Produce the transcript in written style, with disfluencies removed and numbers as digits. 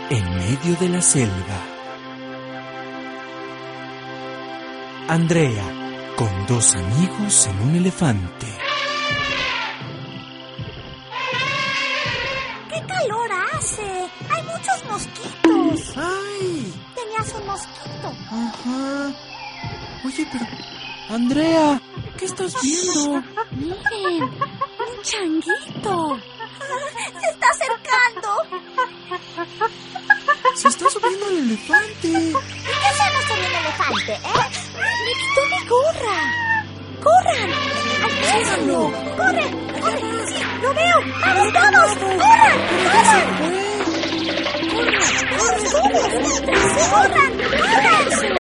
en medio de la selva. Andrea, con dos amigos en un elefante. ¡Qué calor hace! ¡Hay muchos mosquitos! ¡Ay! Tenías un mosquito. Ajá. Oye, pero... Andrea, ¿qué estás viendo? Miren, un changuito. Se está acercando. Se está subiendo al elefante. ¿Y qué hacemos con el elefante, Me quitó mi gorra. ¡Corran! ¡Alcánzalo! ¡Corre! ¡Corre! ¡Sí, lo veo! ¡Vamos todos! ¡Corran! ¡Corran! ¡Corran! ¡Corran! ¡Corran! ¡Corran!